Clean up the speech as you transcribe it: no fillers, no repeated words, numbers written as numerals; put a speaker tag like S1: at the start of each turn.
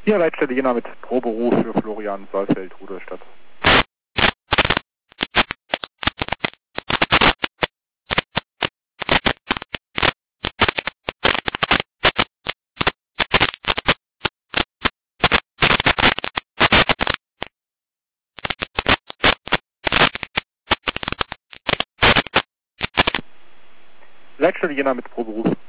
S1: Hier Leitstelle Jena mit Proberuf für Florian Saalfeld, Rudolstadt. Leitstelle Jena mit Proberuf.